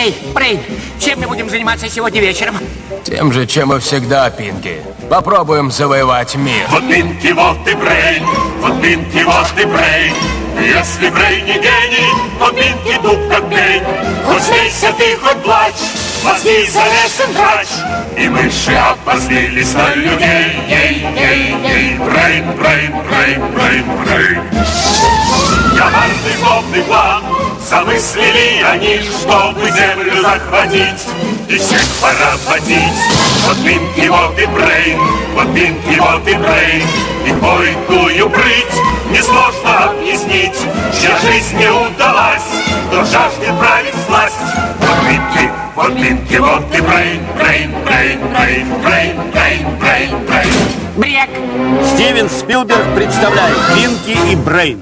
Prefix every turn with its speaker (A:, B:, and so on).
A: Эй, Брейн, чем мы будем заниматься сегодня вечером?
B: Тем же, чем и всегда, Пинки. Попробуем завоевать мир.
C: Вот Пинки, вот и Брейн, вот Пинки, вот и Брейн. Если Брейн не гений, то Пинки дуб как пень. Хоть смейся ты, хоть плачь, мозги залезем врач. И мыши обозлились на людей. Ей-ей-ей, Брейн, Брейн, Брейн, Брейн, Брейн. Коварный злобный план замыслили они, чтобы землю захватить и всех поработить. Вот Пинки, вот и Брейн, вот Пинки, вот и Брейн. Их бойкую прыть несложно объяснить, чья жизнь не удалась, кто жаждет править власть. Вот Пинки, вот и Брейн, Брейн, Брейн, Брейн, Брейн, Брейн, Брейн, Брейн.
A: Брек.
D: Стивен Спилберг представляет Пинки и Брейн.